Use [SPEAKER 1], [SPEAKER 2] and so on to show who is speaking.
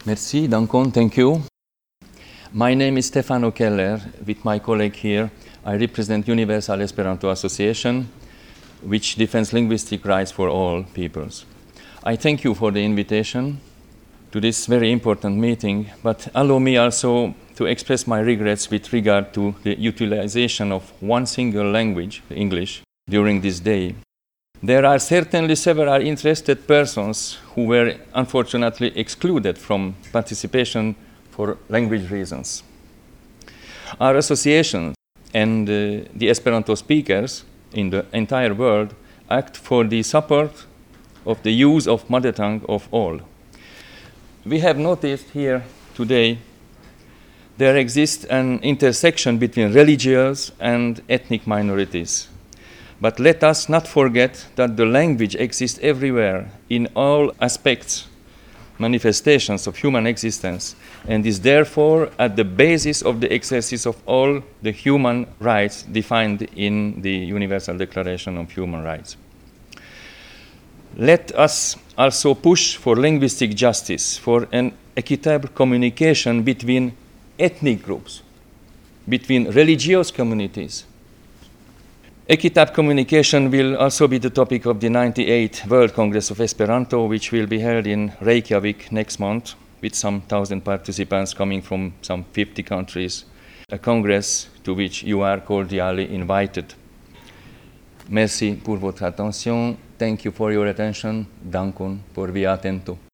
[SPEAKER 1] Merci, Dankon, thank you. My name is Stefano Keller. With my colleague here, I represent Universal Esperanto Association, which defends linguistic rights for all peoples. I thank you for the invitation to this very important meeting, but allow me also to express my regrets with regard to the utilization of one single language, English, during this day. There are certainly several interested persons who were unfortunately excluded from participation for language reasons. Our association and the Esperanto speakers in the entire world act for the support of the use of mother tongue of all. We have noticed here today there exists an intersection between religious and ethnic minorities. But let us not forget that the language exists everywhere, in all aspects, manifestations of human existence, and is therefore at the basis of the exercise of all the human rights defined in the Universal Declaration of Human Rights. Let us also push for linguistic justice, for an equitable communication between ethnic groups, between religious communities. Equitable communication will also be the topic of the 98th World Congress of Esperanto, which will be held in Reykjavik next month, with some 1,000 participants coming from some 50 countries, a congress to which you are cordially invited. Merci pour votre attention. Thank you for your attention. Dankon por via atento.